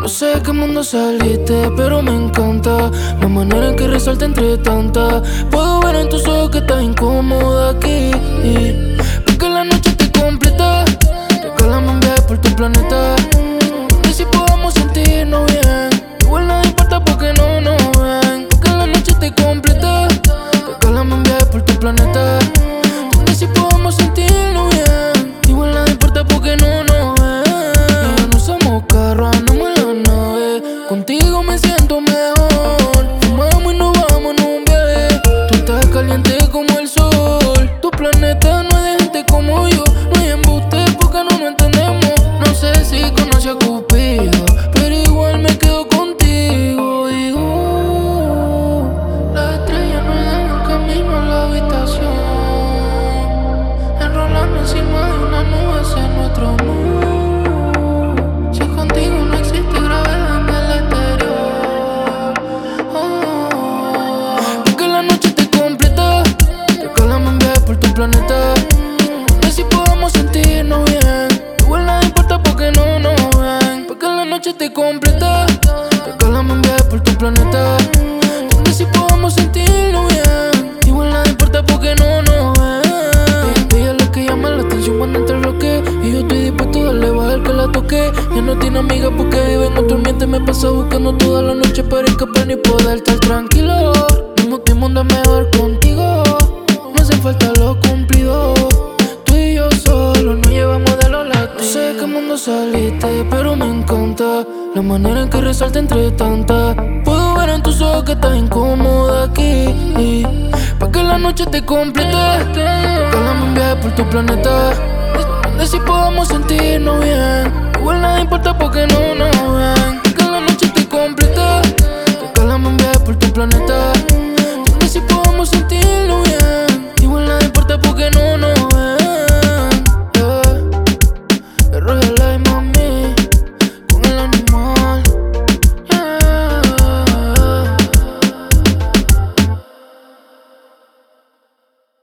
No sé qué mundo saliste, pero me encanta la manera en que resalta entre tantas. Puedo ver en tus ojos que estás incómoda aquí, porque la noche te completa. Regálame un viaje por tu planeta, donde si podamos sentirnos bien. Igual nada importa porque no nos ven, porque la noche te completa. Regálame un viaje por tu planeta, donde si podamos sentirnos bien. Igual nada importa porque no nos ven. Ya no somos carros, andamos en la nave. Contigo me siento mejor. Fumamos y nos vamos en un viaje. Tú estás caliente como el sol. Tu planeta no es de gente como yo. No hay embuste porque no nos entendemos. No sé si conoce a Cupido, pero igual me quedo contigo. Digo, las estrellas nos dan el camino a la habitación. Enrolando encima de una nube hacia nuestro mundo. Si contigo no existe gravedad en el exterior. Porque la noche te completa. Regálame un viaje por tu planeta, donde si podamos sentirnos bien. Igual nada importa porque no nos ven, porque la noche te completa. Regálame un viaje por tu planeta, donde si podamos sentirnos bien. Igual nada importa porque no nos ven. Ella es la que llama la atención cuando entra el bloque, y yo estoy dispuesto a darle bajar que la toque. Ya no tiene amiga porque vive en otro ambiente. Me pasa buscando toda la noche para escapar ni poder estar tranquilo. Mi mundo es mejor contigo, no hace falta los cumplidos. Tú y yo solo nos llevamos de los latinos. No sé qué mundo saliste, pero me encanta la manera en que resalta entre tantas. Puedo ver en tus ojos que estás incómoda aquí, pa' que la noche te complete. Regálame un viaje por tu planeta, donde si podamos sentirnos bien. Igual nada importa porque no nos ven, porque la noche te completa. Regálame un viaje por tu planeta, donde si podamos sentirnos bien. Igual nada importa porque no nos ven. Porque la noche te completa. Regálame un viaje por tu planeta, donde si podamos sentirnos bien. Igual nada importa porque no nos ven. Porque la noche te completa. Regálame un viaje por tu planeta, donde si podamos sentirnos bien. Igual nada importa porque no